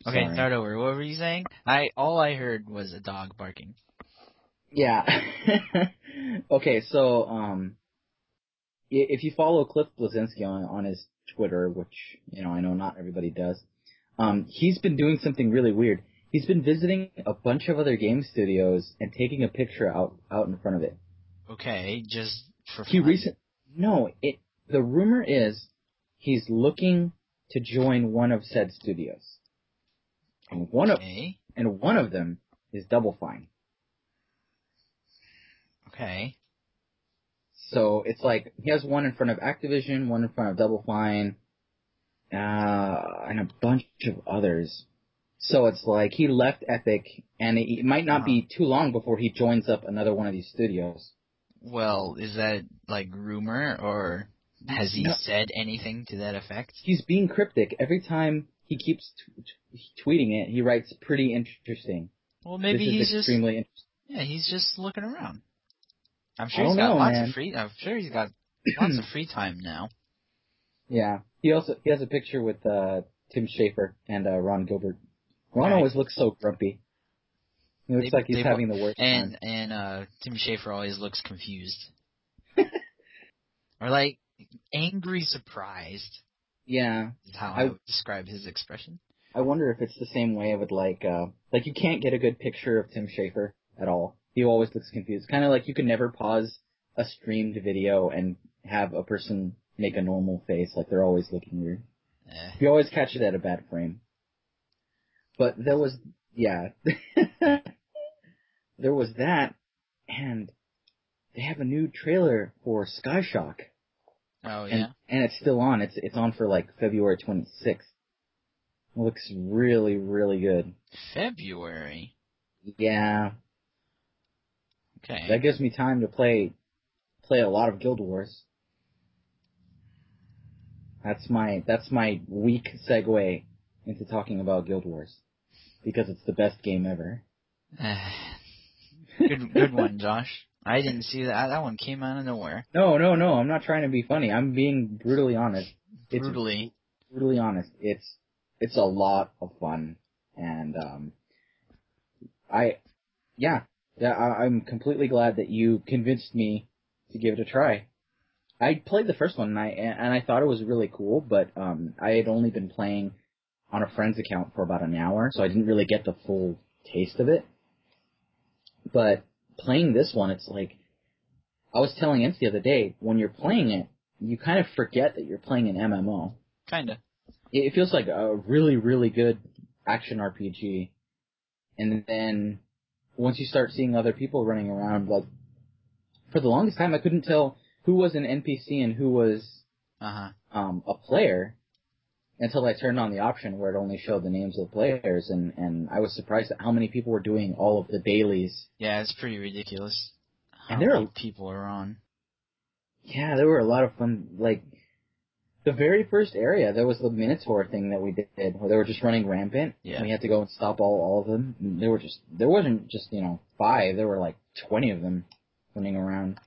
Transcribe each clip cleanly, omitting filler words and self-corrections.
Okay, Sorry. start over. What were you saying? All I heard was a dog barking. Yeah. Okay, so if you follow Cliff Bleszinski on his Twitter, which I know not everybody does, he's been doing something really weird. He's been visiting a bunch of other game studios and taking a picture out in front of it. Okay, just for fun? The rumor is he's looking to join one of said studios. And one of them is Double Fine. Okay. So it's like he has one in front of Activision, one in front of Double Fine, and a bunch of others. So it's like he left Epic, and it might not be too long before he joins up another one of these studios. Well, is that like rumor, or has he said anything to that effect? He's being cryptic. Every time he keeps tweeting it, he writes pretty interesting. Well, maybe this is extremely interesting. Yeah, he's just looking around. I'm sure I he's don't got know, lots man. of free. I'm sure he's got lots of free time now. Yeah, he has a picture with Tim Schafer and Ron Gilbert. Ron Right. always looks so grumpy. He looks like he's having the worst time. And Tim Schafer always looks confused. Or like angry surprised. Yeah. Is how I would describe his expression. I wonder if it's the same way with like you can't get a good picture of Tim Schafer at all. He always looks confused. Kind of like you can never pause a streamed video and have a person make a normal face, like they're always looking weird. You always catch it at a bad frame. But there was there was that, and they have a new trailer for SkyShock. Oh yeah. And it's still on. It's on for like February 26th. It looks really, really good. February. Yeah. Okay. That gives me time to play a lot of Guild Wars. That's my weak segue into talking about Guild Wars, because it's the best game ever. Good one, Josh. I didn't see that. That one came out of nowhere. No. I'm not trying to be funny. I'm being brutally honest. Brutally honest. It's a lot of fun, and I'm completely glad that you convinced me to give it a try. I played the first one, and I thought it was really cool, but I had only been playing on a friend's account for about an hour, so I didn't really get the full taste of it. But playing this one, it's like, I was telling Ince the other day, when you're playing it, you kind of forget that you're playing an MMO. Kinda. It feels like a really, really good action RPG. And then once you start seeing other people running around, like, for the longest time I couldn't tell who was an NPC and who was a player until I turned on the option where it only showed the names of the players, and I was surprised at how many people were doing all of the dailies. Yeah, it's pretty ridiculous. And there are people are on. Yeah, there were a lot of fun. Like, the very first area, there was the Minotaur thing that we did, where they were just running rampant. Yeah. We had to go and stop all of them. And there wasn't just 5. There were like 20 of them running around.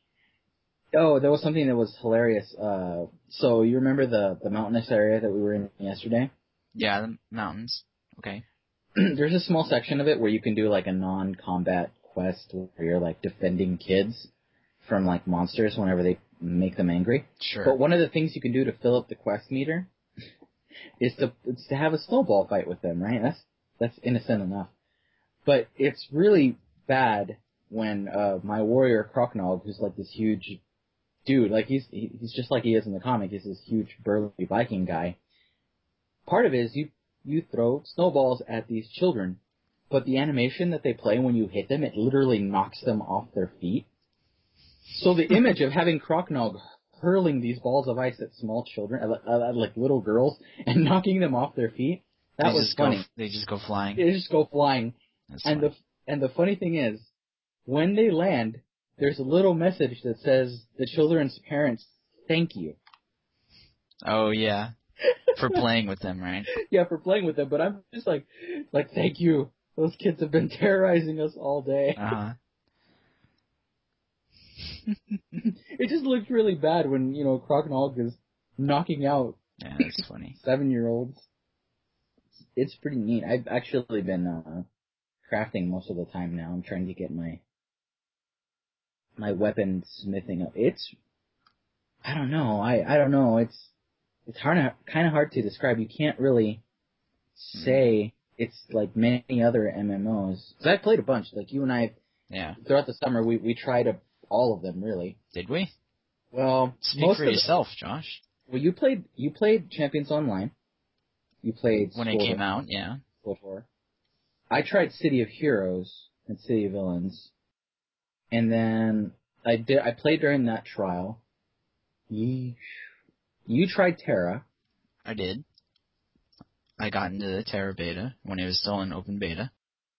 Oh, there was something that was hilarious. So you remember the mountainous area that we were in yesterday? Yeah, the mountains. Okay. There's a small section of it where you can do like a non-combat quest where you're like defending kids from like monsters whenever they make them angry. Sure. But one of the things you can do to fill up the quest meter is to have a snowball fight with them, right? That's innocent enough. But it's really bad when my warrior Kroknog, who's like this huge dude, like he's just like he is in the comic, he's this huge burly Viking guy. Part of it is you throw snowballs at these children, but the animation that they play when you hit them, it literally knocks them off their feet. So the image of having Kroknog hurling these balls of ice at small children, at like little girls, and knocking them off their feet, that was funny. They just go flying. They just go flying. That's and funny. the funny thing is, when they land, there's a little message that says the children's parents thank you. Oh yeah. For playing with them, right? Yeah, for playing with them, but I'm just like thank you. Those kids have been terrorizing us all day. It just looks really bad when, Kroknog is knocking out that's funny. 7-year-olds. it's pretty neat. I've actually been crafting most of the time now. I'm trying to get my weapon smithing up. It's I don't know. I don't know. It's kind of hard to describe. You can't really say it's like many other MMOs. Because I've played a bunch. Like you and I, throughout the summer, we tried all of them really. Did we? Well, speak for yourself, Josh. Well, you played Champions Online. You played when it came out, yeah. Before. I tried City of Heroes and City of Villains, and then I played during that trial. You tried Terra. I did. I got into the Terra beta when it was still in open beta.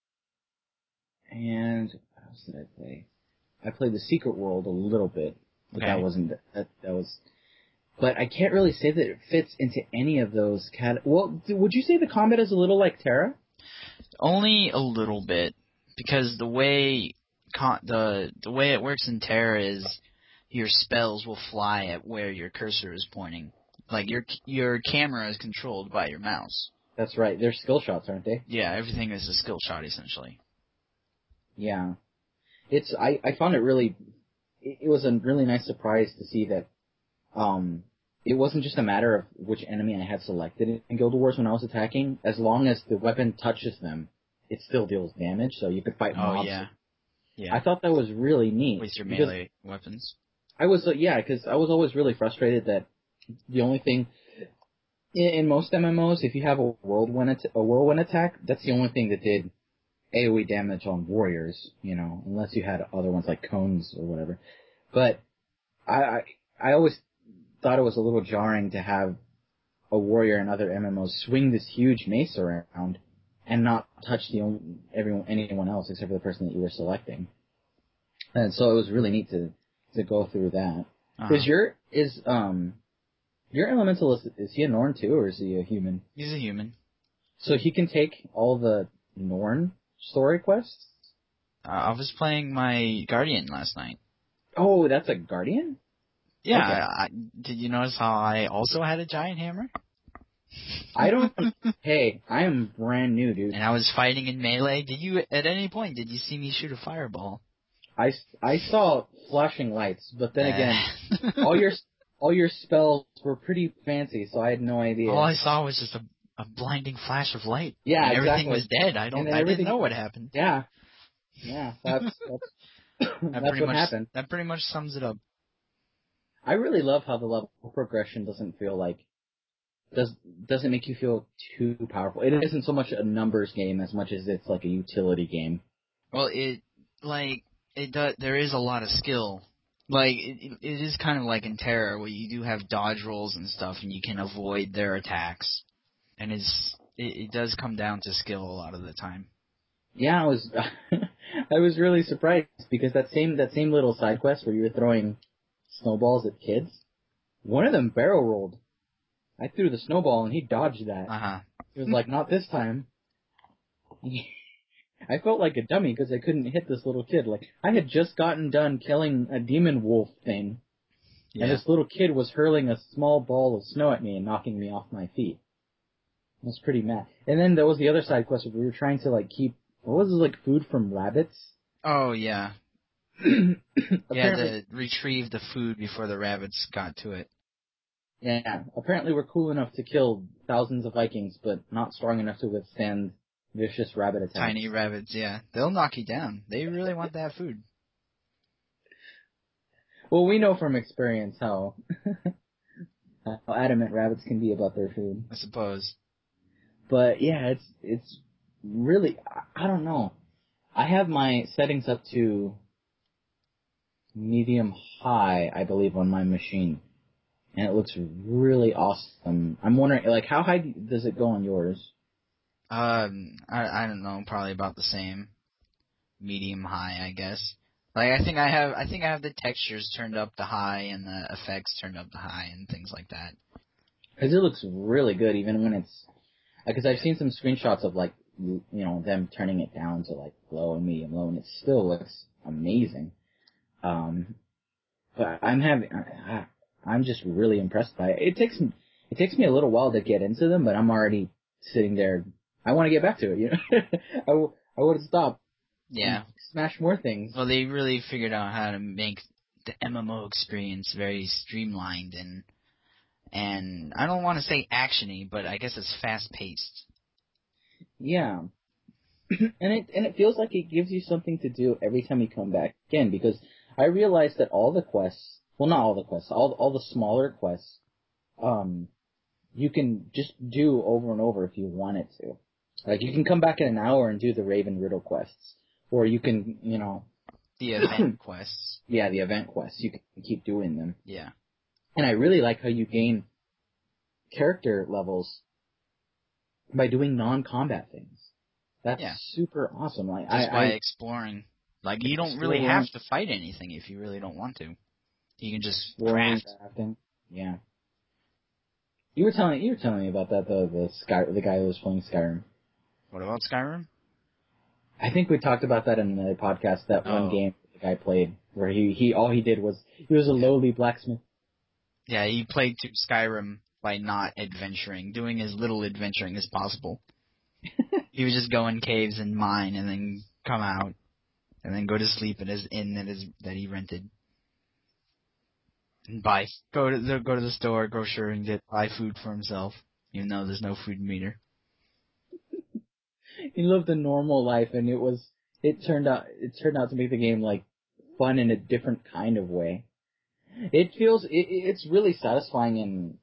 And what else did I play? I played the Secret World a little bit, but that wasn't that was. But I can't really say that it fits into any of those Well, would you say the combat is a little like Terra? Only a little bit, because the way the way it works in Terra is your spells will fly at where your cursor is pointing. Like your camera is controlled by your mouse. That's right. They're skill shots, aren't they? Yeah, everything is a skill shot essentially. Yeah, I found it really. It was a really nice surprise to see that. It wasn't just a matter of which enemy I had selected in Guild Wars when I was attacking. As long as the weapon touches them, it still deals damage, so you could fight mobs. Oh, yeah. I thought that was really neat. With your melee weapons. I was, because I was always really frustrated that the only thing, in most MMOs, if you have a whirlwind attack, that's the only thing that did AoE damage on warriors, unless you had other ones like cones or whatever. But I always thought it was a little jarring to have a warrior in other MMOs swing this huge mace around and not touch anyone else except for the person that you were selecting. And so it was really neat to go through that. Is your elemental is he a Norn too, or is he a human? He's a human. So he can take all the Norn story quests? I was playing my Guardian last night. Oh, that's a Guardian? Yeah, okay. Did you notice how I also had a giant hammer? Hey, I am brand new, dude. And I was fighting in melee. At any point, did you see me shoot a fireball? I saw flashing lights, but then again, all your spells were pretty fancy, so I had no idea. All I saw was just a blinding flash of light. Yeah, and everything exactly. was dead. I didn't know what happened. Yeah, that's what happened. That pretty much sums it up. I really love how the level progression doesn't make you feel too powerful. It isn't so much a numbers game as much as it's like a utility game. Well, there is a lot of skill. Like, it is kind of like in Terra, where you do have dodge rolls and stuff, and you can avoid their attacks. And it does come down to skill a lot of the time. Yeah, I was really surprised, because that same little side quest where you were throwing snowballs at kids, one of them barrel rolled. I threw the snowball and he dodged that. He was like, not this time. I felt like a dummy because I couldn't hit this little kid. Like, I had just gotten done killing a demon wolf thing, and this little kid was hurling a small ball of snow at me and knocking me off my feet. I was pretty mad. And then there was the other side quest where we were trying to keep, what was it, food from rabbits? Oh, yeah. To retrieve the food before the rabbits got to it. Yeah, apparently we're cool enough to kill thousands of Vikings, but not strong enough to withstand vicious rabbit attacks. Tiny rabbits, yeah. They'll knock you down. They really want that food. Well, we know from experience how adamant rabbits can be about their food. I suppose. But yeah, it's really, I don't know. I have my settings up to medium high, I believe, on my machine. And it looks really awesome. I'm wondering, how high does it go on yours? I don't know, probably about the same. Medium high, I guess. I think I have the textures turned up to high and the effects turned up to high and things like that. Because it looks really good, even when it's, because I've seen some screenshots of them turning it down to low and medium low, and it still looks amazing. But I'm just really impressed by it. It takes me a little while to get into them, but I'm already sitting there I want to get back to it. You know, I would have stopped Yeah. and smashed more things. Well, they really figured out how to make the MMO experience very streamlined and I don't want to say actiony, but I guess it's fast paced. Yeah. And it feels like it gives you something to do every time you come back again, because I realized that all the quests, well, not all the quests, all the smaller quests, you can just do over and over if you wanted to. Like, you can come back in an hour and do the Raven Riddle quests, or you can, you know, The event quests. yeah, the event quests. You can keep doing them. Yeah. And I really like how you gain character levels by doing non-combat things. That's super awesome. Like, just by exploring. Like, you don't really have to fight anything if you really don't want to. You can just craft. Crafting. Yeah. You were telling me about that, the guy who was playing Skyrim. What about Skyrim? I think we talked about that in another podcast, that one game the guy played where he all he did was he was a lowly blacksmith. Yeah, he played Skyrim by not adventuring, doing as little adventuring as possible. He would just go in caves and mine and then come out and then go to sleep at his inn that he rented. And go to the store, grocer, and buy food for himself, even though there's no food meter. He lived a normal life, and it turned out to make the game like fun in a different kind of way. It's really satisfying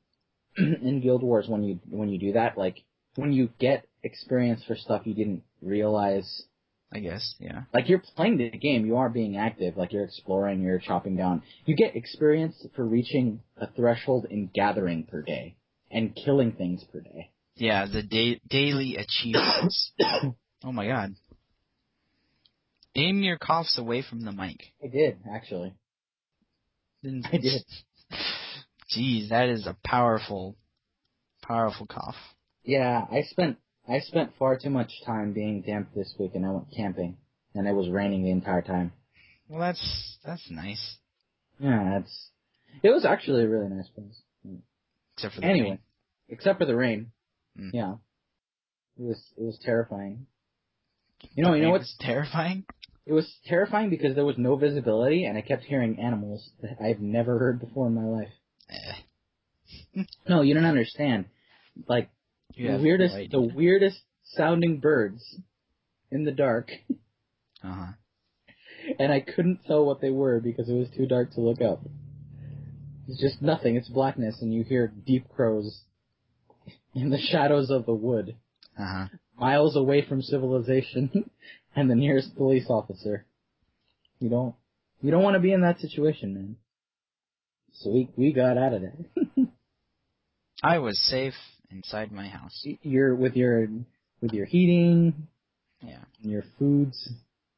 in Guild Wars when you do that, like when you get experience for stuff you didn't realize. I guess, yeah. Like, you're playing the game, you are being active, like you're exploring, you're chopping down. You get experience for reaching a threshold in gathering per day and killing things per day. Yeah, the daily achievements. Oh my god. Aim your coughs away from the mic. I did, actually. I did. Jeez, that is a powerful cough. Yeah, I spent far too much time being damp this week, and I went camping, and it was raining the entire time. Well, that's nice. Yeah, it was actually a really nice place. Except for the rain. Except for the rain. Mm. Yeah. It was terrifying. You know what's terrifying? It was terrifying because there was no visibility, and I kept hearing animals that I've never heard before in my life. No, you don't understand. Like, the weirdest sounding birds in the dark. Uh-huh. And I couldn't tell what they were because it was too dark to look up. It's just nothing. It's blackness, and you hear deep crows in the shadows of the wood. Uh-huh. Miles away from civilization and the nearest police officer. You don't want to be in that situation, man. So we got out of there. I was safe inside my house. You're with your heating. Yeah. And your foods.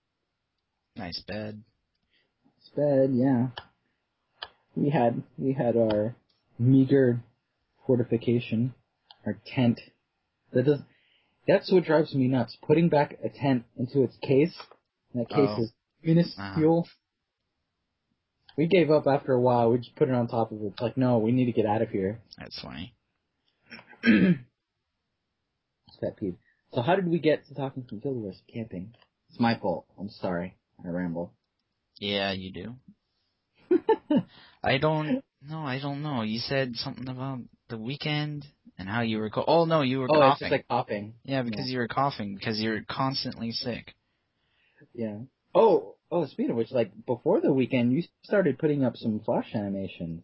Nice bed. Nice bed, yeah. We had our meager fortification, our tent. That's what drives me nuts. Putting back a tent into its case. And that case is minuscule. We gave up after a while. We just put it on top of it. It's like, no, we need to get out of here. That's funny. It's pet peeve. So how did we get to talking from Guild Wars camping? It's my fault. I'm sorry. I ramble. Yeah, you do. I don't know. You said something about the weekend and how you were you were coughing. Oh, it's just like coughing. Yeah, because you were coughing, because you're constantly sick. Yeah. Oh, speaking of which, like, before the weekend, you started putting up some Flash animations.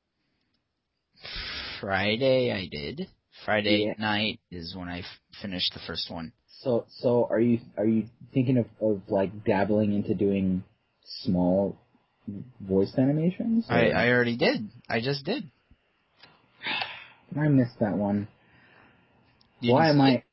Friday I did. Friday night is when I finished the first one. So are you thinking of like dabbling into doing small voice animations? I already did. I just did. I missed that one. Why am I?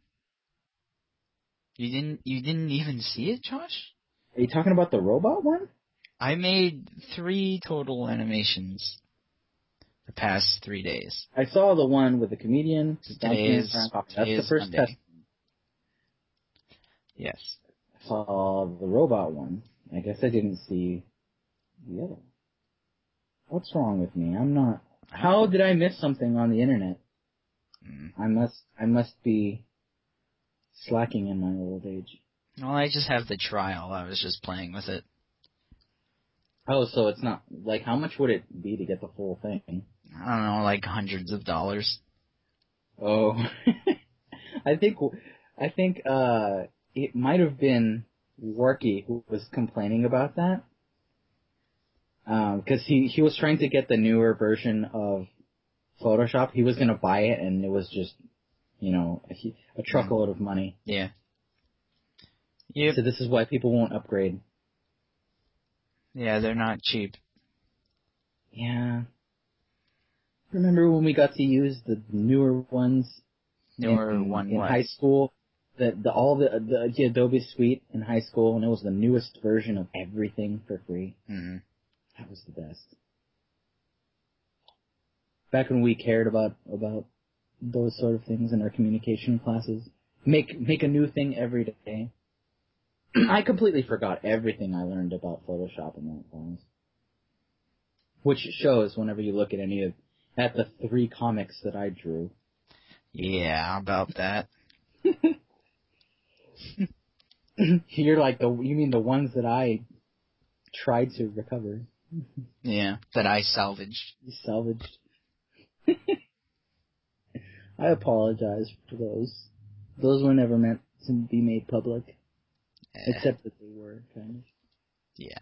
You didn't even see it, Josh? Are you talking about the robot one? I made 3 total animations the past 3 days. I saw the one with the comedian. That's the first Monday. test. Yes. I saw the robot one. I guess I didn't see the other one. What's wrong with me? I'm not. How did I miss something on the internet? I must be slacking in my old age. Well, I just have the trial. I was just playing with it. Oh, so it's not like how much would it be to get the full thing? I don't know, like hundreds of dollars. Oh, I think it might have been Worky who was complaining about that. Because he was trying to get the newer version of Photoshop. He was gonna buy it, and it was just, a truckload of money. Yeah. Yep. So this is why people won't upgrade. Yeah, they're not cheap. Yeah. Remember when we got to use the newer ones in high school? The Adobe Suite in high school, and it was the newest version of everything for free. Mm-hmm. That was the best. Back when we cared about those sort of things in our communication classes. Make a new thing every day. I completely forgot everything I learned about Photoshop in that class. Which shows whenever you look at the 3 comics that I drew. Yeah, about that. You're like you mean the ones that I tried to recover. Yeah, that I salvaged. You salvaged. I apologize for those. Those were never meant to be made public. Except that they were, kind Yeah.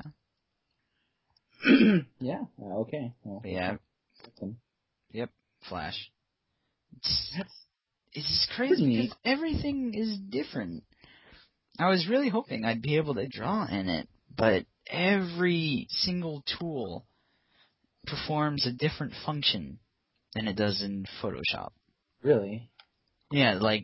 of. Yeah, okay. Well, Yeah. Yep, Flash. It's just crazy because everything is different. I was really hoping I'd be able to draw in it, but every single tool performs a different function than it does in Photoshop. Really? Yeah, like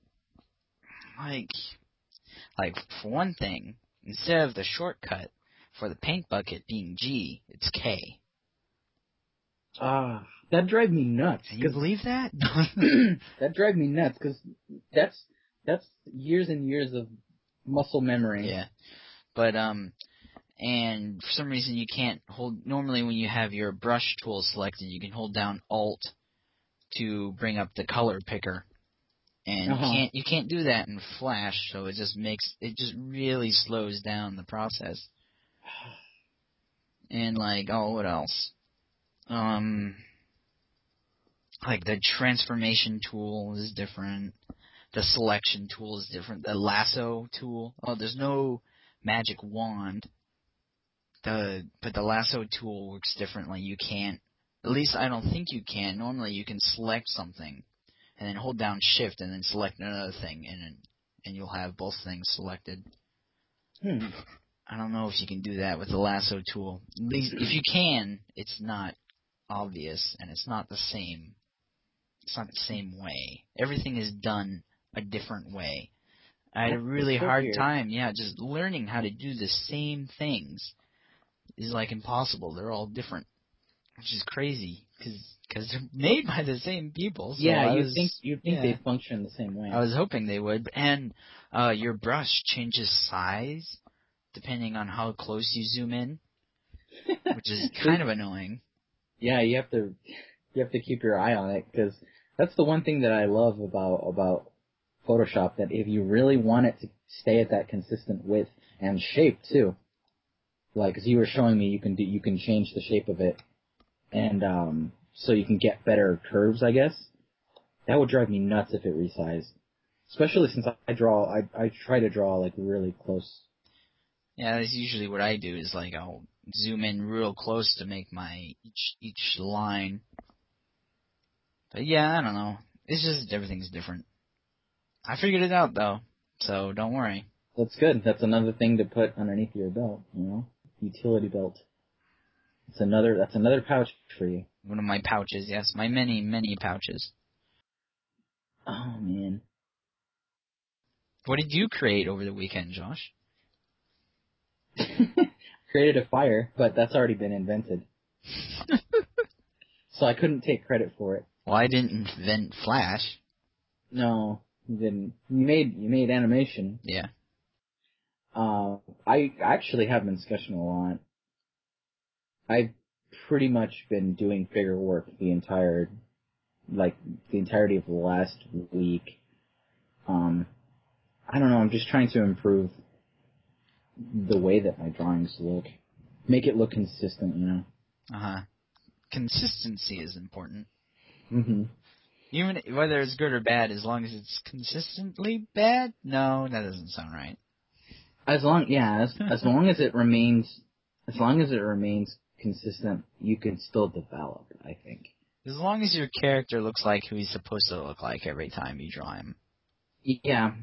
for one thing, instead of the shortcut for the paint bucket being G, it's K. That drives me nuts. Can you believe that? That drives me nuts because that's years and years of muscle memory. Yeah, but and for some reason you can't hold. Normally, when you have your brush tool selected, you can hold down Alt to bring up the color picker, and you can't do that in Flash. So it just really slows down the process. And what else? Like the transformation tool is different. The selection tool is different. The lasso tool. Oh, there's no magic wand. But the lasso tool works differently. You can't. At least I don't think you can. Normally you can select something, and then hold down Shift, and then select another thing, and you'll have both things selected. I don't know if you can do that with the lasso tool. At least if you can, it's not obvious, and it's not the same. It's not the same way. Everything is done a different way. I had a really hard time, just learning how to do the same things is impossible. They're all different, which is crazy because they're made by the same people. So you'd think they'd function the same way. I was hoping they would, and your brush changes size depending on how close you zoom in, which is kind of annoying. Yeah, you have to keep your eye on it because that's the one thing that I love about Photoshop, that if you really want it to stay at that consistent width and shape too, like as you were showing me, you can change the shape of it, and so you can get better curves, I guess. That would drive me nuts if it resized, especially since I try to draw really close. Yeah, that's usually what I do. Is I'll zoom in real close to make my each line. But yeah, I don't know. It's just everything's different. I figured it out though, so don't worry. That's good. That's another thing to put underneath your belt, utility belt. That's another pouch for you. One of my pouches, yes, my many pouches. Oh man. What did you create over the weekend, Josh? Created a fire, but that's already been invented. So I couldn't take credit for it. Well, I didn't invent Flash. No, you didn't. You made animation. Yeah. I actually have been sketching a lot. I've pretty much been doing figure work the entirety of the last week. I don't know. I'm just trying to improve the way that my drawings look, make it look consistent. Consistency is important. Mm-hmm. Even whether it's good or bad, as long as it's consistently bad? No, that doesn't sound right. As long as it remains consistent, you can still develop, I think. As long as your character looks like who he's supposed to look like every time you draw him. Yeah.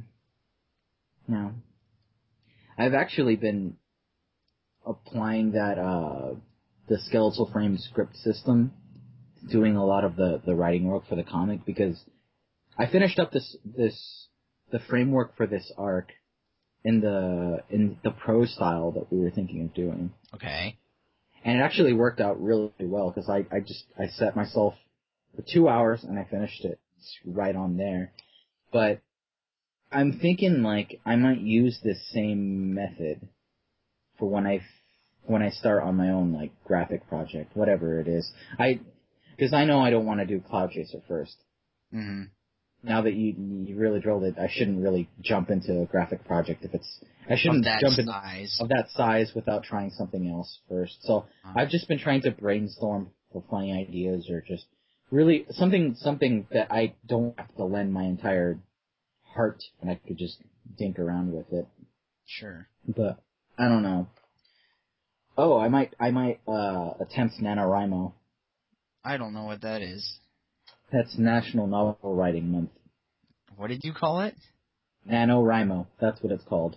No. I've actually been applying the skeletal frame script system, doing a lot of the writing work for the comic, because I finished up the framework for this arc in the prose style that we were thinking of doing. Okay. And it actually worked out really well, because I set myself for 2 hours and I finished it right on there. But I'm thinking like I might use this same method for when I start on my own like graphic project, whatever it is. Because I know I don't want to do Cloud Chaser first. Mm-hmm. Now that you really drilled it, I shouldn't really jump into a graphic project I shouldn't jump into of that size without trying something else first. So I've just been trying to brainstorm for funny ideas, or just really something that I don't have to lend my entire heart, and I could just dink around with it. Sure. But I don't know. Oh, I might attempt NaNoWriMo. I don't know what that is. That's National Novel Writing Month. What did you call it? NaNoWriMo. That's what it's called.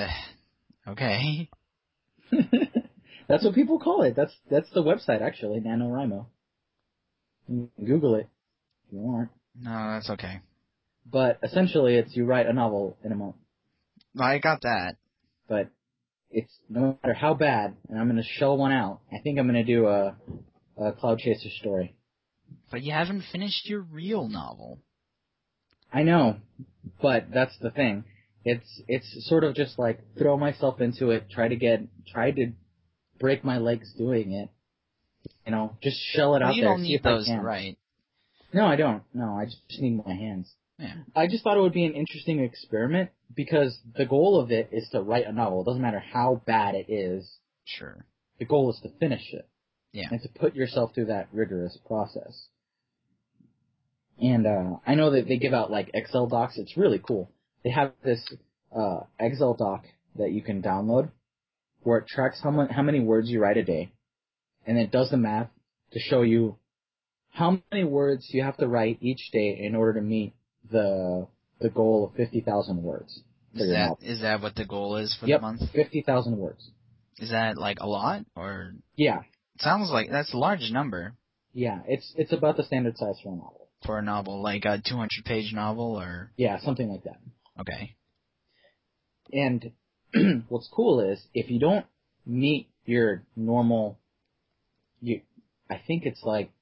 Okay. That's what people call it. That's the website, actually, NaNoWriMo. Google it if you want. No, that's okay. But essentially, it's you write a novel in a month. I got that. But it's no matter how bad, and I'm going to shell one out. I think I'm going to do a Cloud Chaser story. But you haven't finished your real novel. I know, but that's the thing. It's sort of just like throw myself into it, try to break my legs doing it. Just shell it out You there. don't See need if those, I can. right? No, I don't. No, I just need my hands. Yeah. I just thought it would be an interesting experiment, because the goal of it is to write a novel. It doesn't matter how bad it is. Sure. The goal is to finish it. Yeah. And to put yourself through that rigorous process. And I know that they give out like Excel docs. It's really cool. They have this Excel doc that you can download where it tracks how many words you write a day, and it does the math to show you how many words you have to write each day in order to meet the goal of 50,000 words for your novel. Is that what the goal is for the month? 50,000 words. Is that like a lot, or? Yeah. Sounds like that's a large number. Yeah, it's about the standard size for a novel. For a novel, like a 200-page novel, or? Yeah, something like that. Okay. And what's cool is if you don't meet your normal, I think it's like,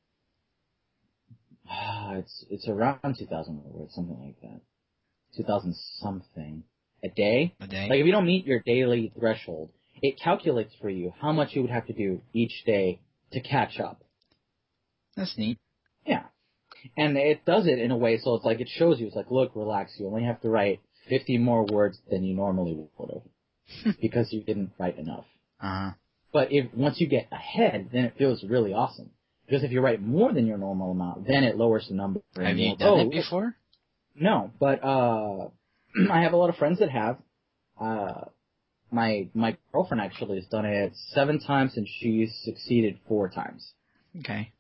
it's around 2,000 words, something like that. 2,000 something a day. A day. Like if you don't meet your daily threshold, it calculates for you how much you would have to do each day to catch up. That's neat. Yeah. And it does it in a way so it's like, it shows you, it's like, look, relax, you only have to write 50 more words than you normally would have because you didn't write enough. Uh-huh. But once you get ahead, then it feels really awesome. Because if you write more than your normal amount, then it lowers the number. Have you done it before? No, but I have a lot of friends that have. My girlfriend actually has done it 7 times, and she's succeeded 4 times. Okay.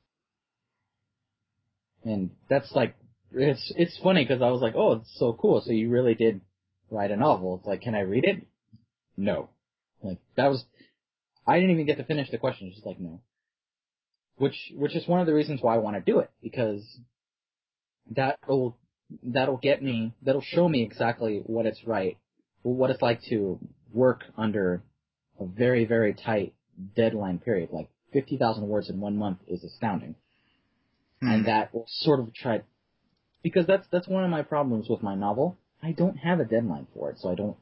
And that's like, it's funny because I was like, oh, it's so cool. So you really did write a novel. It's like, can I read it? No. Like, I didn't even get to finish the question. She's like, no. Which is one of the reasons why I want to do it, because that'll show me exactly what it's what it's like to work under a very, very tight deadline period. Like 50,000 words in 1 month is astounding. And that will sort of because that's one of my problems with my novel. I don't have a deadline for it, so I don't,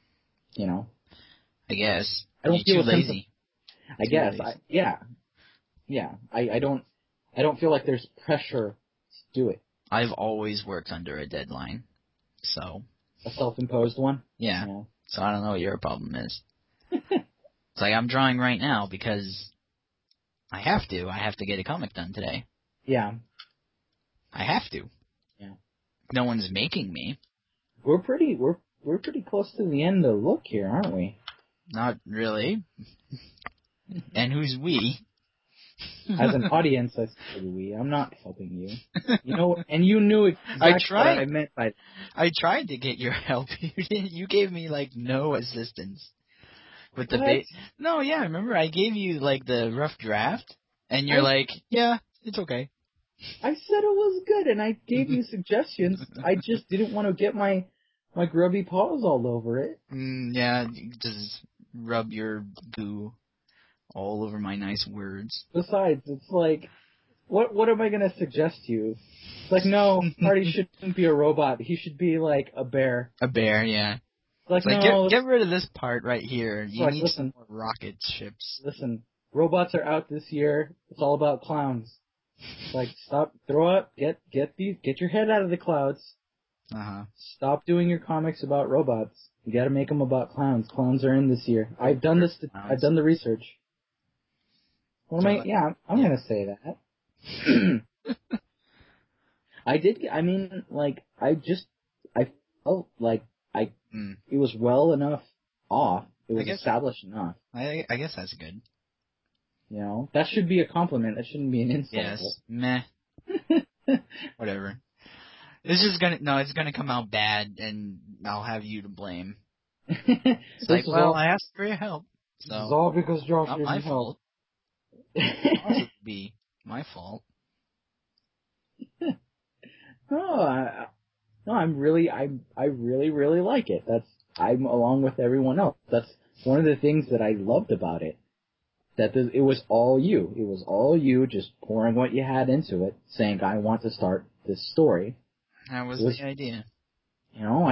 I guess. I don't feel too lazy. I guess. Yeah. I don't feel like there's pressure to do it. I've always worked under a deadline, so. A self-imposed one? Yeah. So I don't know what your problem is. It's like I'm drawing right now because I have to. I have to get a comic done today. Yeah. I have to. Yeah. No one's making me. We're pretty close to the end of the look here, aren't we? Not really. And who's we? As an audience, I say we. I'm not helping you. You know, and you knew exactly what I meant by that. I tried to get your help. You gave me like no assistance with the What? No, yeah, remember I gave you like the rough draft, and you're like, yeah, it's okay. I said it was good, and I gave you suggestions. I just didn't want to get my grubby paws all over it. Yeah, just rub your goo all over my nice words. Besides, it's like, what am I gonna suggest to you? It's like, no, Hardy shouldn't be a robot. He should be like a bear. A bear, yeah. Like, It's no. get rid of this part right here. You like, need listen, some more rocket ships. Listen, robots are out this year. It's all about clowns. Like, stop, throw up, get your head out of the clouds. Stop doing your comics about robots. You gotta make them about clowns. Clowns are in this year. I've done the research. What am I? Yeah, I'm gonna say that. I felt like it was well enough off. It was established enough. I guess that's good. You know, that should be a compliment. That shouldn't be an insult. Yes. Meh. Whatever. It's gonna come out bad, and I'll have you to blame. It's like, well, I asked for your help. So it's all because Josh not didn't my help. fault. It also be my fault. I really like it. I'm along with everyone else. That's one of the things that I loved about it. It was all you. It was all you just pouring what you had into it, saying, I want to start this story. That was the idea. You know,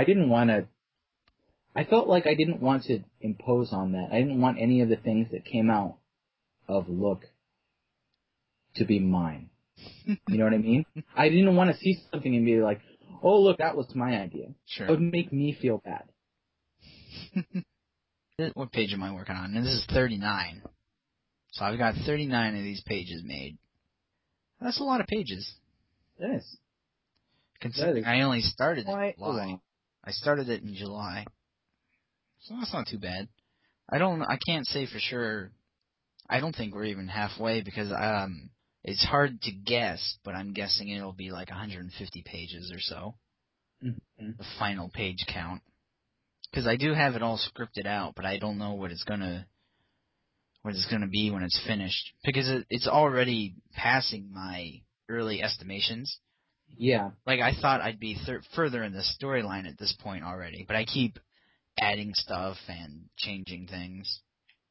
I felt like I didn't want to impose on that. I didn't want any of the things that came out of Look to be mine. You know what I mean? I didn't want to see something and be like, oh, look, that was my idea. Sure. It would make me feel bad. What page am I working on? And this is 39. So I've got 39 of these pages made. That's a lot of pages. It is. Considering I only started it in July. I started it in July. So that's not too bad. I can't say for sure. I don't think we're even halfway because it's hard to guess, but I'm guessing it'll be like 150 pages or so. Mm-hmm. The final page count. Because I do have it all scripted out, but I don't know what it's gonna be when it's finished. Because it's already passing my early estimations. Yeah. Like, I thought I'd be further in the storyline at this point already, but I keep adding stuff and changing things.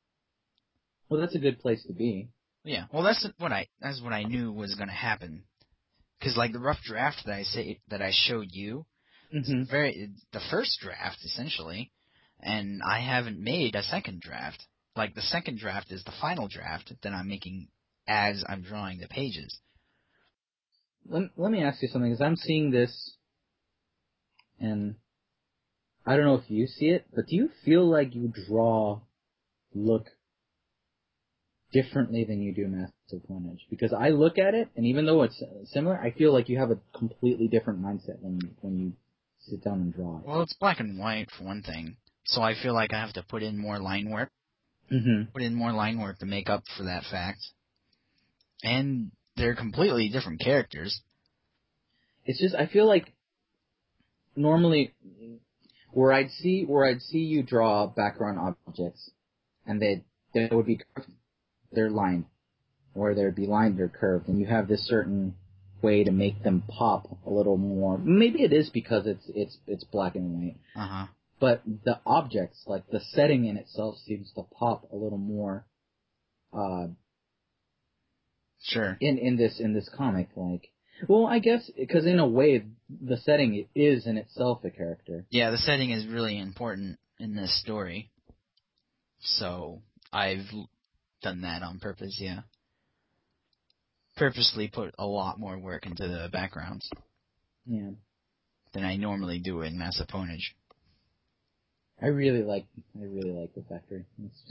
Well, that's a good place to be. Yeah. Well, that's what I knew was going to happen. Because, like, the rough draft that I showed you, mm-hmm. The first draft, essentially, and I haven't made a second draft. Like, the second draft is the final draft that I'm making as I'm drawing the pages. Let me ask you something, because I'm seeing this, and I don't know if you see it, but do you feel like you draw Look differently than you do Massive Carnage? Because I look at it, and even though it's similar, I feel like you have a completely different mindset when you sit down and draw it. Well, it's black and white, for one thing, so I feel like I have to put in more line work. Mm-hmm. Put in more line work to make up for that fact. And they're completely different characters. It's just, I feel like normally where I'd see you draw background objects, and they would be curved, they're lined, or they'd be lined or curved, and you have this certain way to make them pop a little more. Maybe it is because it's black and white. Uh-huh. But the objects, like the setting in itself, seems to pop a little more. Sure. In this comic, like, well, I guess because in a way the setting is in itself a character. Yeah, the setting is really important in this story. So I've done that on purpose. Yeah. Purposely put a lot more work into the backgrounds. Yeah. Than I normally do in Massive Carnage. I really like the factory.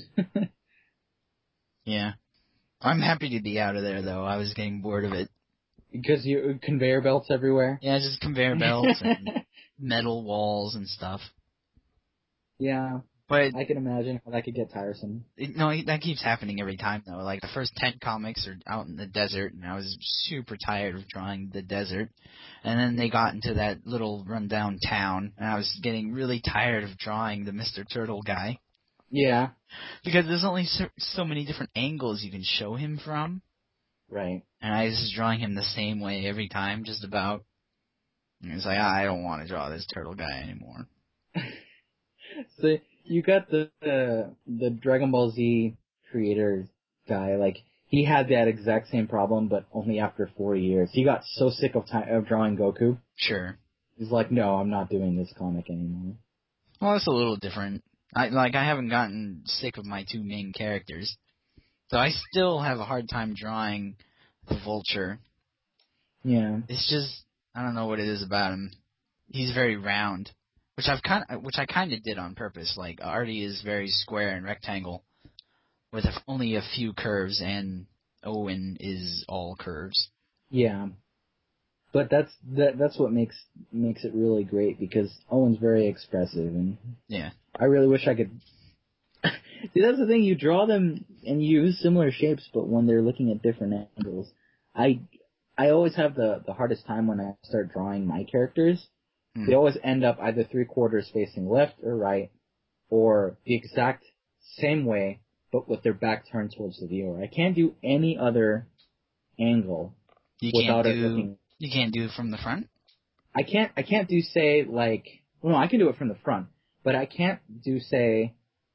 Yeah. I'm happy to be out of there, though. I was getting bored of it. Because you conveyor belts everywhere. Yeah, just conveyor belts and metal walls and stuff. Yeah, But I can imagine how that could get tiresome. that keeps happening every time, though. Like, the first 10 comics are out in the desert, and I was super tired of drawing the desert. And then they got into that little rundown town, and I was getting really tired of drawing the Mr. Turtle guy. Yeah. Because there's only so many different angles you can show him from. Right. And I was just drawing him the same way every time, just about. And it's like, I don't want to draw this turtle guy anymore. So you got the Dragon Ball Z creator guy, like he had that exact same problem, but only after 4 years. He got so sick of drawing Goku. Sure. He's like, no, I'm not doing this comic anymore. Well, it's a little different. I haven't gotten sick of my two main characters. So I still have a hard time drawing the Vulture. Yeah. It's just, I don't know what it is about him. He's very round. Which I kind of did on purpose. Like, Artie is very square and rectangle, with only a few curves, and Owen is all curves. Yeah. But that's what makes it really great, because Owen's very expressive, and Yeah. I really wish I could. See, that's the thing. You draw them and you use similar shapes, but when they're looking at different angles, I always have the hardest time when I start drawing my characters. They always end up either 3/4 facing left or right, or the exact same way, but with their back turned towards the viewer. I can't do any other angle without it looking. You can't do it from the front? I can't do, say, like, well, no, I can do it from the front, but I can't do, say,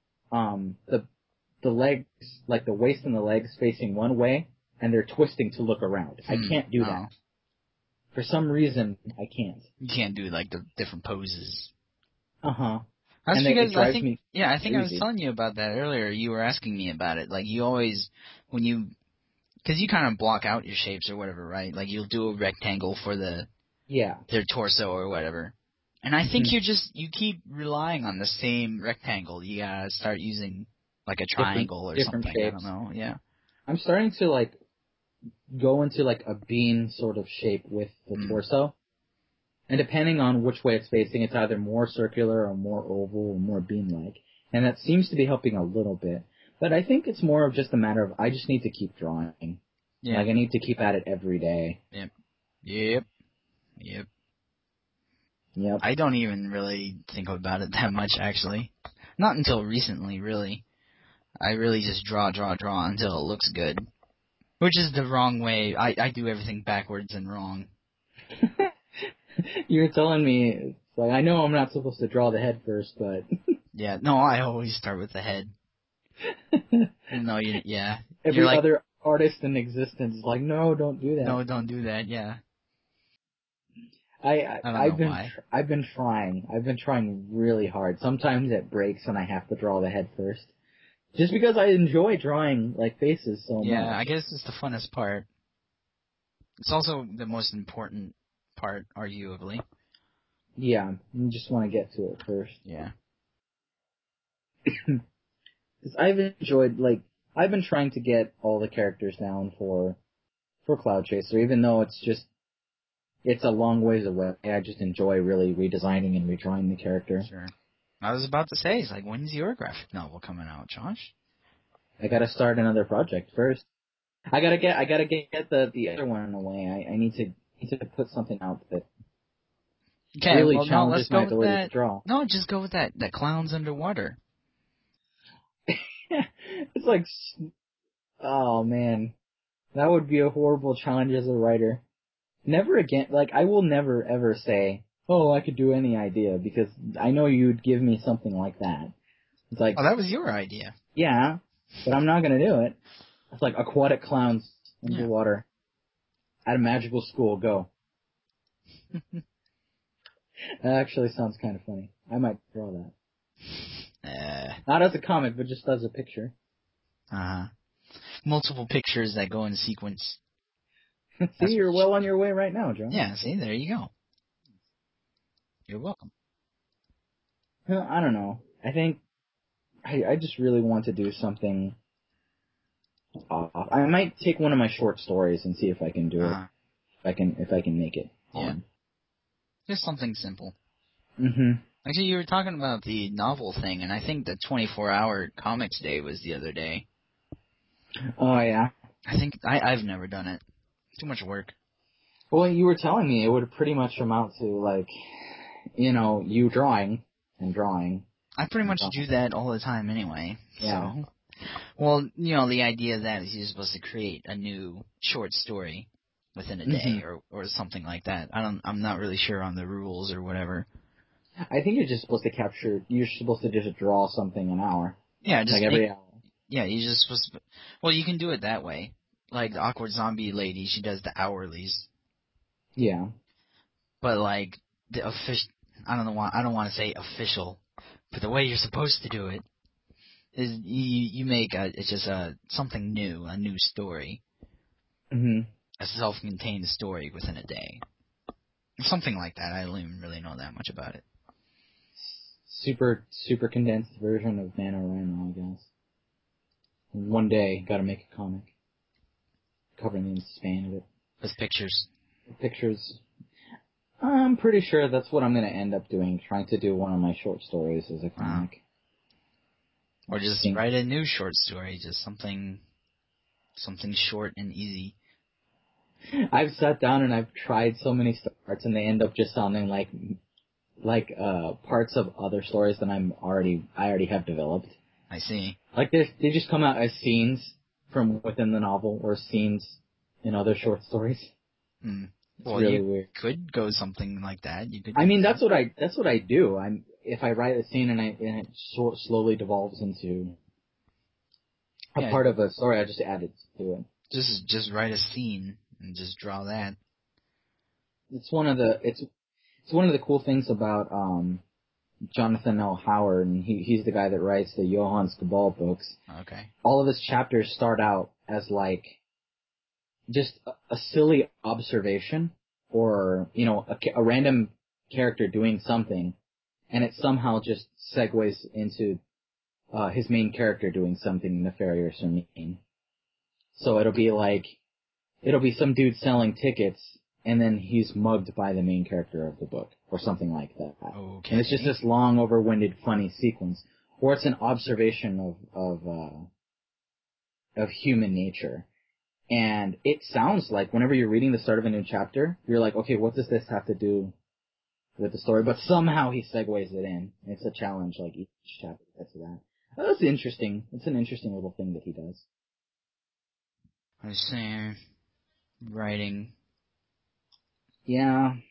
the legs, like the waist and the legs facing one way, and they're twisting to look around. I can't do that. For some reason, I can't. You can't do, like, the different poses. Uh-huh. That's and because it drives me I think I was crazy. telling you about that earlier. You were asking me about it. Like, you always, because you kind of block out your shapes or whatever, right? Like, you'll do a rectangle for their torso or whatever. And I think you keep relying on the same rectangle. You gotta start using, like, a triangle or different something. shapes. I don't know, yeah. I'm starting to, like, go into, like, a bean sort of shape with the torso. And depending on which way it's facing, it's either more circular or more oval or more bean-like. And that seems to be helping a little bit. But I think it's more of just a matter of I just need to keep drawing. Yeah. Like, I need to keep at it every day. Yep. Yep. I don't even really think about it that much, actually. Not until recently, really. I really just draw until it looks good. Which is the wrong way. I do everything backwards and wrong. You're telling me, like, I know I'm not supposed to draw the head first, but... Yeah, no, I always start with the head. No, yeah. Every other artist in existence is like, no, don't do that. No, don't do that, yeah. I've been trying. I've been trying really hard. Sometimes it breaks and I have to draw the head first. Just because I enjoy drawing, like, faces so much. Yeah, I guess it's the funnest part. It's also the most important part, arguably. Yeah, you just want to get to it first. Yeah. Because I've enjoyed, like, I've been trying to get all the characters down for Cloud Chaser, even though it's a long ways away. I just enjoy really redesigning and redrawing the character. Sure. I was about to say, it's like, when's your graphic novel coming out, Josh? I gotta start another project first. I gotta get the other one away. I need to put something out that really challenges my ability to draw. No, just go with that clowns underwater. It's like, oh man, that would be a horrible challenge as a writer. Never again, like, I will never ever say, oh, I could do any idea, because I know you'd give me something like that. It's like, Oh, that was your idea. Yeah, but I'm not gonna do it. It's like aquatic clowns underwater at a magical school, go. That actually sounds kind of funny. I might draw that. Not as a comic, but just as a picture. Multiple pictures that go in sequence. See, you're well on your way right now, John. Yeah, see, there you go. You're welcome. I don't know. I think I just really want to do something off. I might take one of my short stories and see if I can do it. If I can make it. Yeah. Just something simple. Mhm. Actually, you were talking about the novel thing, and I think the 24-hour comics day was the other day. Oh yeah. I think I've never done it. Too much work. Well, you were telling me it would pretty much amount to like, you drawing and drawing. I pretty much do that all the time anyway. Yeah. So, well, the idea of that is you're supposed to create a new short story within a day or something like that. I'm not really sure on the rules or whatever. I think you're just supposed to you're supposed to just draw something an hour. Yeah, just like every hour. Yeah, you're just supposed to. Well, you can do it that way. Like the awkward zombie lady, she does the hourlies. Yeah. But like the official, I don't want to say official, but the way you're supposed to do it is you make it's just something new, a new story, Mhm. a self-contained story within a day, something like that. I don't even really know that much about it. Super condensed version of NaNoWriMo, I guess. One day, gotta make a comic covering the span of it. With pictures. Pictures. I'm pretty sure that's what I'm gonna end up doing. Trying to do one of my short stories as a comic. Or just write a new short story, just something short and easy. I've sat down and I've tried so many starts, and they end up just sounding like parts of other stories that I already have developed. I see. Like they just come out as scenes from within the novel or scenes in other short stories. It's well, really you weird. could go something like that. You could. I mean, that's what I do. If I write a scene and it slowly devolves into a part of a story, I just add it to it. Just write a scene and just draw that. It's one of the cool things about Jonathan L. Howard, and he's the guy that writes the Johannes Cabal books. Okay. All of his chapters start out as like just a silly observation, or a random character doing something, and it somehow just segues into his main character doing something nefarious or mean. So it'll be some dude selling tickets, and then he's mugged by the main character of the book, or something like that. Okay. And it's just this long, overwinded, funny sequence, or it's an observation of human nature. And it sounds like whenever you're reading the start of a new chapter, you're like, okay, what does this have to do with the story? But somehow he segues it in. It's a challenge, like each chapter gets to that. Oh, that's interesting. It's an interesting little thing that he does. I see. Writing. Yeah.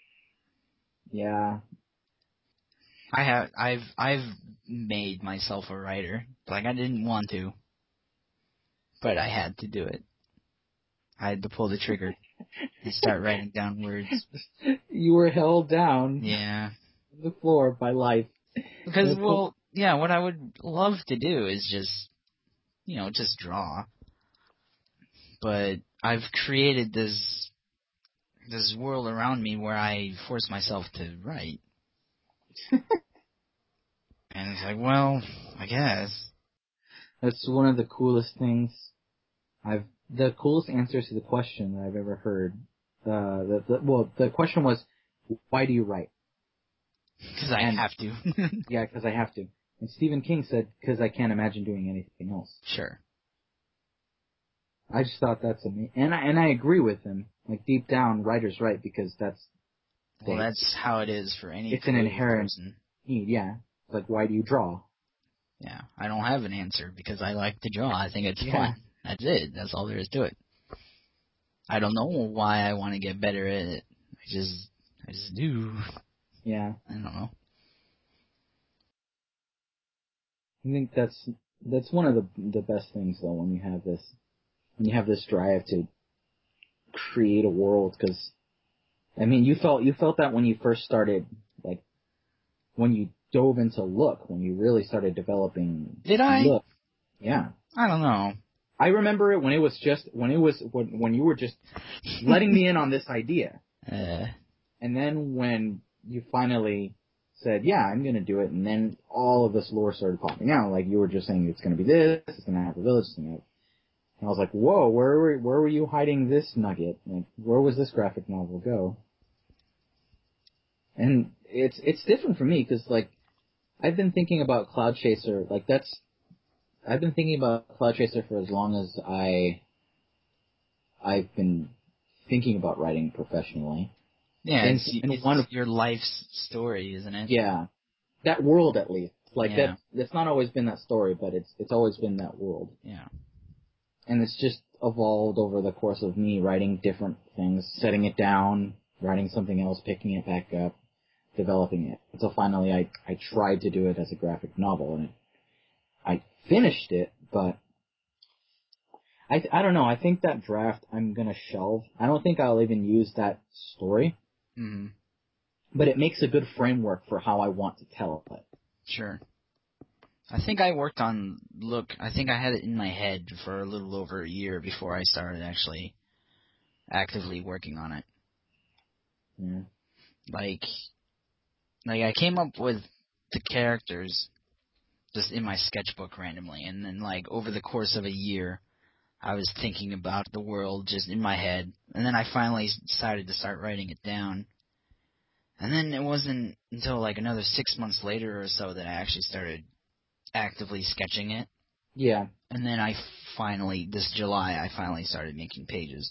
I've made myself a writer. Like, I didn't want to, but I had to do it. I had to pull the trigger and start writing down words. You were held down. Yeah. On the floor by life. Because, well, yeah, what I would love to do is just draw. But I've created this world around me where I force myself to write. And it's like, well, I guess. That's one of the coolest things the coolest answers to the question that I've ever heard. The question was, why do you write? Because I have to. Yeah, because I have to. And Stephen King said, because I can't imagine doing anything else. Sure. I just thought that's amazing. And I agree with him. Like, deep down, writers write because that's how it is for any it's an inherent person. need, yeah. Like, why do you draw? Yeah, I don't have an answer because I like to draw. I think it's fun. That's it. That's all there is to it. I don't know why I want to get better at it. I just do. Yeah. I don't know. I think that's one of the best things though, when you have this drive to create a world, because I mean, you felt that when you first started, like when you dove into Look, when you really started developing. Did I? Look. Yeah. I don't know. I remember it when you were just letting me in on this idea. And then when you finally said, yeah, I'm going to do it, and then all of this lore started popping out. Like, you were just saying it's going to be this, it's going to have a village, it's going to have... And I was like, whoa, where were you hiding this nugget? Like, where was this graphic novel go? And it's different for me, because, like, I've been thinking about Cloud Chaser, I've been thinking about Cloud Chaser for as long as I've been thinking about writing professionally. Yeah, And it's your life's story, isn't it? Yeah. That world, at least. Like, that's not always been that story, but it's always been that world. Yeah. And it's just evolved over the course of me writing different things, setting it down, writing something else, picking it back up, developing it. Until finally I tried to do it as a graphic novel, and I finished it, but I don't know. I think that draft I'm gonna shelve. I don't think I'll even use that story. Mm-hmm. But it makes a good framework for how I want to tell it. Sure. I think I worked on I think I had it in my head for a little over a year before I started actually actively working on it. Yeah. Like I came up with the characters just in my sketchbook randomly, and then like over the course of a year I was thinking about the world just in my head, and then I finally decided to start writing it down. And then it wasn't until like another 6 months later or so that I actually started actively sketching it. Yeah. And then this July, I finally started making pages.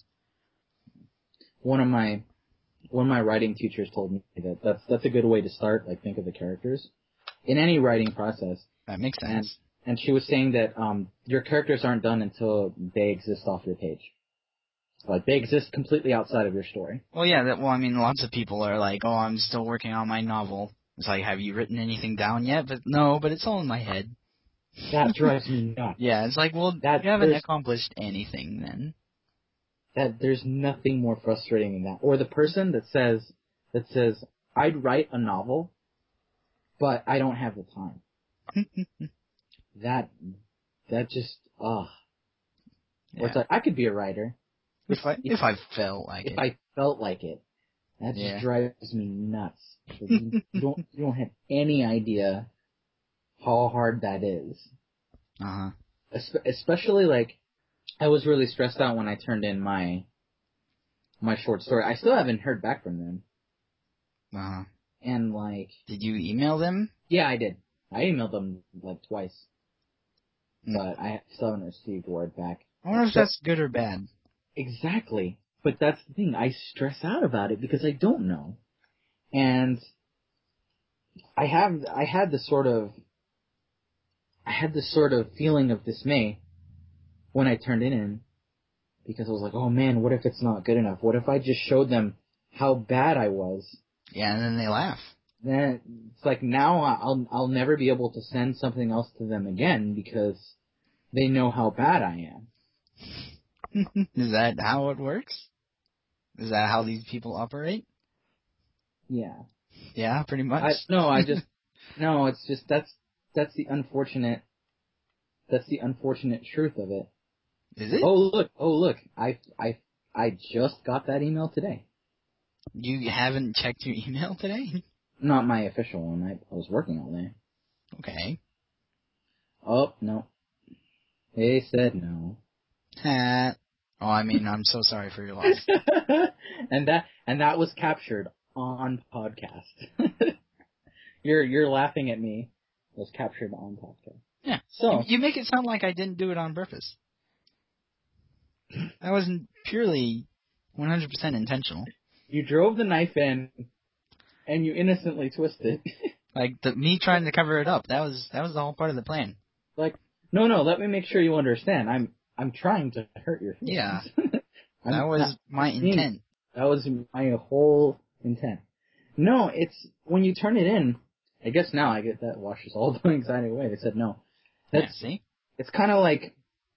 One of my writing teachers told me that that's a good way to start, like think of the characters in any writing process. That makes sense. And she was saying that your characters aren't done until they exist off your page. Like, they exist completely outside of your story. Well, yeah, I mean, lots of people are like, oh, I'm still working on my novel. It's like, have you written anything down yet? But no, but it's all in my head. That drives me nuts. Yeah, it's like, well, you haven't accomplished anything then. That there's nothing more frustrating than that. Or the person that says, I'd write a novel, but I don't have the time. that just, ugh. Or it's like, I could be a writer. If I felt like it. If I felt like it. That just drives me nuts. You don't have any idea how hard that is. Uh-huh. Especially, like, I was really stressed out when I turned in my short story. I still haven't heard back from them. Uh-huh. And, like... Did you email them? Yeah, I did. I emailed them, like, twice. But I still haven't received word back. I wonder if that's good or bad. Exactly. But that's the thing. I stress out about it because I don't know. And I had this sort of feeling of dismay when I turned it in, because I was like, oh man, what if it's not good enough? What if I just showed them how bad I was? Yeah, and then they laugh. Then it's like, now I'll never be able to send something else to them again because they know how bad I am. Is that how it works? Is that how these people operate? Yeah. Yeah, pretty much. No, it's just that's the unfortunate truth of it. Is it? Oh look, I just got that email today. You haven't checked your email today? Not my official one. I was working all day. Okay. Oh, no. They said no. Oh, I mean, I'm so sorry for your loss. and that was captured on podcast. You're laughing at me. It was captured on podcast. Yeah. So you make it sound like I didn't do it on purpose. That was purely 100% intentional. You drove the knife in, and you innocently twisted. Like me trying to cover it up. That was the whole part of the plan. Like, no, let me make sure you understand. I'm trying to hurt your feelings. Yeah. That was my intent. That was my whole intent. No, it's when you turn it in. I guess now I get that washes all the anxiety away. They said no. See? It's kind of like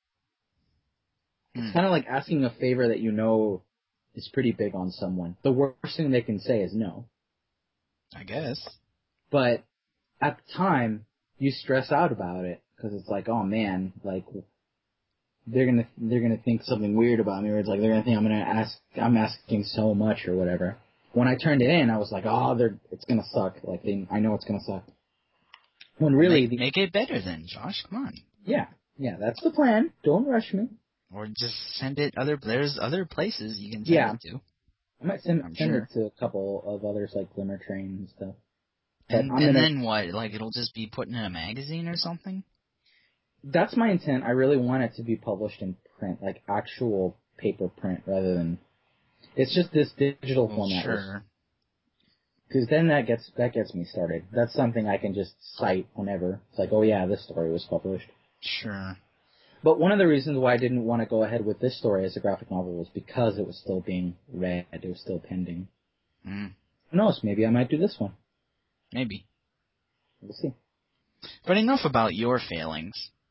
asking a favor that you know is pretty big on someone. The worst thing they can say is no. I guess. But at the time, you stress out about it because it's like, oh man, like they're gonna think something weird about me, or it's like they're gonna think I'm asking so much or whatever. when I turned it in, I was like, oh, it's gonna suck. Like, I know it's gonna suck. When really, make it better then, Josh. Come on. Yeah, that's the plan. Don't rush me. Or just send it there's other places you can send it to. I might send it to a couple of others, like Glimmer Train and stuff. And then what? Like, it'll just be put in a magazine or something? That's my intent. I really want it to be published in print, like actual paper print, rather than... It's just this digital format. Sure. Because then that gets me started. That's something I can just cite whenever. It's like, oh yeah, this story was published. Sure. But one of the reasons why I didn't want to go ahead with this story as a graphic novel was because it was still being read. It was still pending. Who knows? Maybe I might do this one. Maybe. We'll see. But enough about your failings.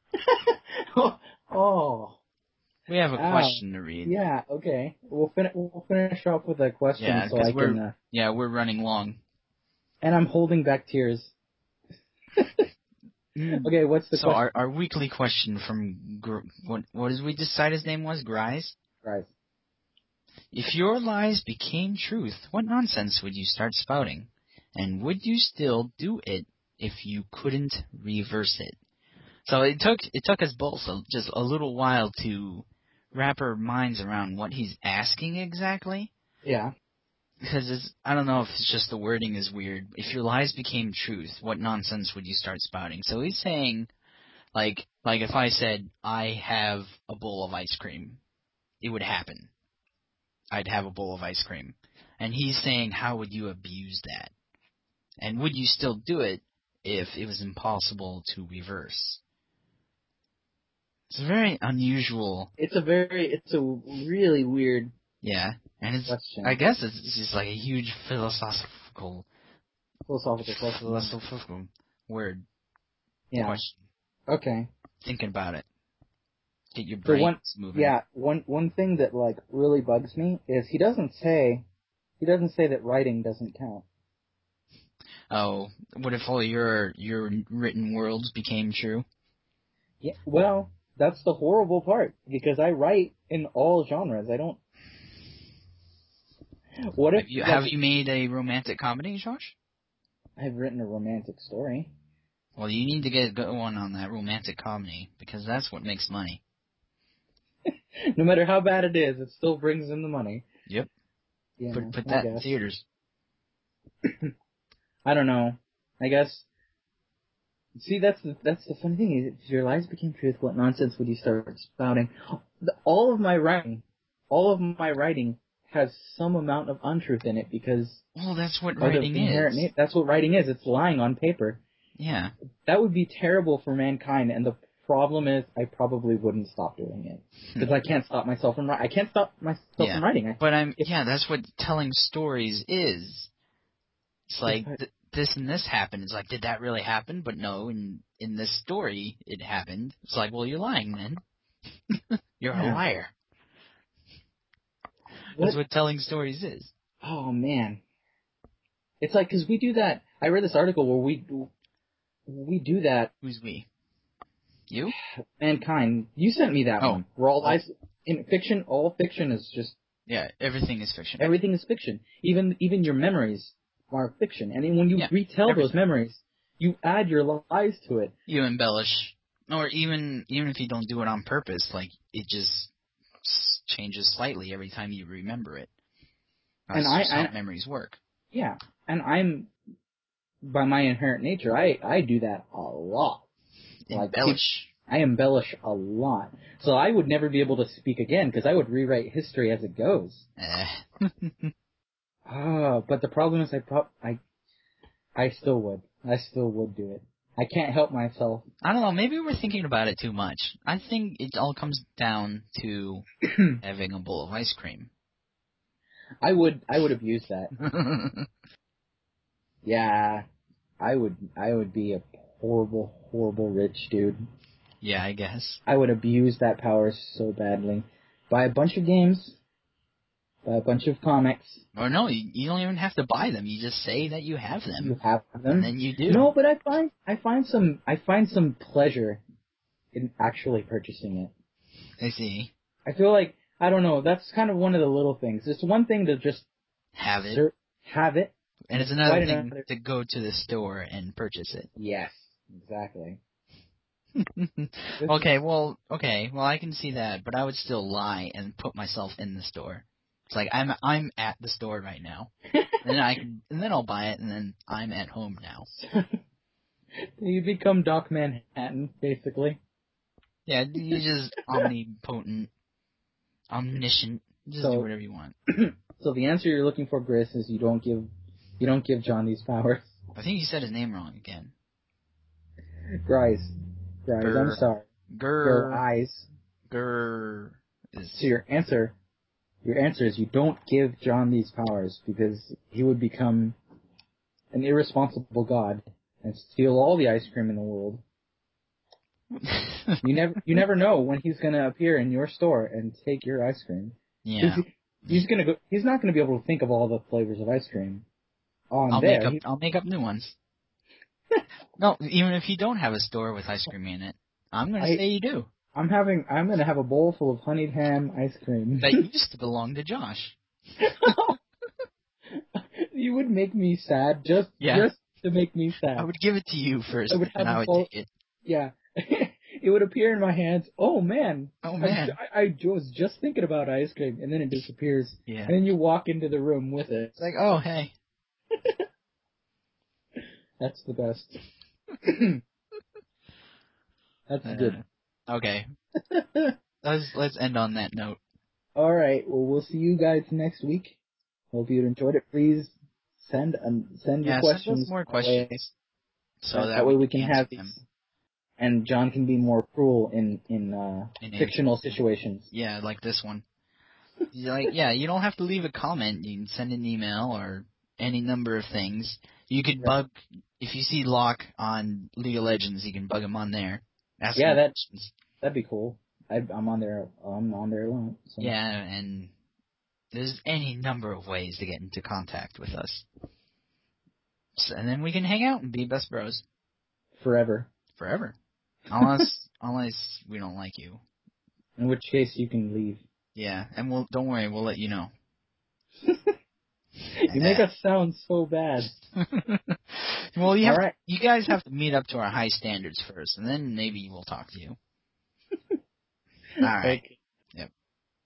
Oh. We have a question to read. Yeah, okay. We'll finish off with a question so I can... we're running long. And I'm holding back tears. Okay, what's the question? So our weekly question from... what did we decide his name was? Grise? Grise. If your lies became truth, what nonsense would you start spouting? And would you still do it if you couldn't reverse it? So it took us both just a little while to wrap our minds around what he's asking exactly. Yeah. Because I don't know if it's just the wording is weird. If your lies became truth, what nonsense would you start spouting? So he's saying, like if I said, I have a bowl of ice cream, it would happen. I'd have a bowl of ice cream. And he's saying, how would you abuse that? And would you still do it if it was impossible to reverse? It's very unusual. It's a really weird and it's question. I guess it's just like a huge philosophical word. Yeah. Question. Okay. Thinking about it. Get your brains moving. Yeah, one thing that like really bugs me is he doesn't say that writing doesn't count. Oh, what if all your written worlds became true? Yeah, well, that's the horrible part, because I write in all genres. I don't... What if... Have you made a romantic comedy, Josh? I've written a romantic story. Well, you need to get going on that romantic comedy, because that's what makes money. No matter how bad it is, it still brings in the money. Yep. Yeah, put that in theaters. I don't know. I guess... See, that's the funny thing. If your lies became truth, what nonsense would you start spouting? All of my writing has some amount of untruth in it, because... Well, that's what writing is. That's what writing is. It's lying on paper. Yeah. That would be terrible for mankind, and the problem is I probably wouldn't stop doing it. Because I can't stop myself from writing. I can't stop myself from writing. That's what telling stories is. It's like... this and this happened. It's like, did that really happen? But no, in this story, it happened. It's like, well, you're lying then. You're a liar. That's what telling stories is. Oh, man. It's like, because we do that. I read this article where we do that. Who's we? You? Mankind. You sent me that one. We're all lies. In fiction, all fiction is just... Yeah, everything is fiction. Everything is fiction. Even your memories are fiction. And when you retell those memories, you add your lies to it. You embellish. Or even if you don't do it on purpose, like, it just changes slightly every time you remember it. That's just how memories work. Yeah. And I'm, by my inherent nature, I do that a lot. Embellish. I embellish a lot. So I would never be able to speak again, because I would rewrite history as it goes. But the problem is I still would. I still would do it. I can't help myself. I don't know, maybe we're thinking about it too much. I think it all comes down to having a bowl of ice cream. I would abuse that. Yeah. I would be a horrible, horrible rich dude. Yeah, I guess. I would abuse that power so badly. Buy a bunch of games. Buy a bunch of comics. Or no, you don't even have to buy them. You just say that you have them. You have them. And then you do. No, but I find some pleasure in actually purchasing it. I see. I feel like, I don't know, that's kind of one of the little things. It's one thing to just have it. have it. And it's Quite another thing another- to go to the store and purchase it. Yes, exactly. Okay, well, I can see that, but I would still lie and put myself in the store. It's like I'm at the store right now, and then I'll buy it, and then I'm at home now. You become Doc Manhattan, basically. Yeah, you just omnipotent, omniscient. Just do whatever you want. So the answer you're looking for, Gris, is you don't give John these powers. I think you said his name wrong again. Grice, I'm sorry. Go eyes. So your answer is you don't give John these powers because he would become an irresponsible god and steal all the ice cream in the world. You never know when he's gonna appear in your store and take your ice cream. Yeah. He's not gonna be able to think of all the flavors of ice cream. I'll make up new ones. No, even if you don't have a store with ice cream in it, I'm gonna say you do. I'm gonna have a bowl full of honeyed ham ice cream. That used to belong to Josh. You would make me sad just to make me sad. I would give it to you first, and I would take it. Yeah. It would appear in my hands. Oh man. I was just thinking about ice cream, and then it disappears. Yeah. And then you walk into the room with it. It's like, oh hey. That's the best. That's good. Okay. Let's end on that note. All right. Well, we'll see you guys next week. Hope you enjoyed it. Please send your questions. Send us more questions. So that way we can answer have them. And John can be more cruel in fictional situations. Yeah, like this one. You don't have to leave a comment. You can send an email or any number of things. You could bug, if you see Locke on League of Legends, you can bug him on there. Ask him questions. That'd be cool. I'm on there a lot. So. Yeah, and there's any number of ways to get into contact with us. So, and then we can hang out and be best bros. Forever. Unless we don't like you. In which case you can leave. Yeah, and don't worry, we'll let you know. You make us sound so bad. Well, you guys have to meet up to our high standards first, and then maybe we'll talk to you. All right.